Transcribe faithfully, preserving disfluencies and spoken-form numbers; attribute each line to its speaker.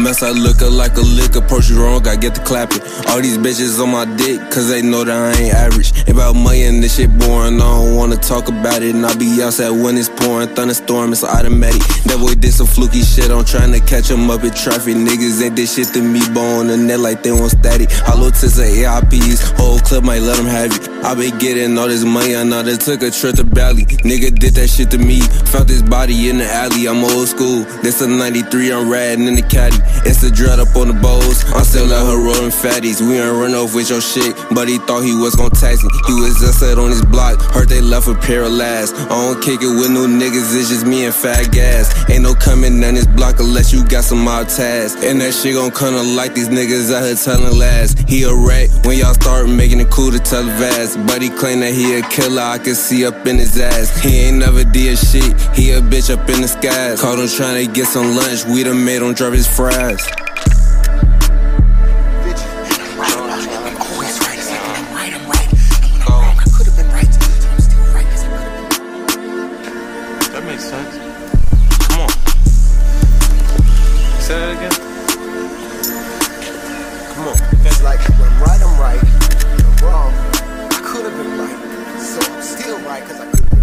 Speaker 1: mess, I look like a lick. Approach you wrong, I get to clapping. All these bitches on my dick, cause they know that I ain't average. About money and this shit boring, I don't wanna talk about it. And I be outside when it's pouring, thunderstorm, it's automatic. That boy did some fluky shit, I'm trying to catch him up in traffic. Niggas ain't this shit to me, but on the net like they want static. Hollow tips and A I Ps, whole clip might let them have it. I been getting all this money, I know they took a trip to Bali. Nigga did that shit to me, found his body in the alley. I'm old school, this a ninety-three, I'm riding in the caddy. It's the dread up on the bowls, I'm still out here rolling fatties. We ain't run off with your shit, but he thought he was gon' tax me. He was just set on his block, heard they left a pair of last. I don't kick it with no niggas, it's just me and fat gas. Ain't no coming down this block unless you got some odd tasks. And that shit gon' kinda like these niggas out here telling lies. He a rat when y'all start making it cool to tell the vast. But he claim that he a killer, I can see up in his ass. He ain't never did shit, he a bitch up in the skies. Caught him trying to get some lunch, we done made him drop his fries.
Speaker 2: That makes sense. Come on. Say that again. Come on.
Speaker 3: It's like when I'm right, I'm right. When I'm wrong, I could have been right. So I'm still right because I could have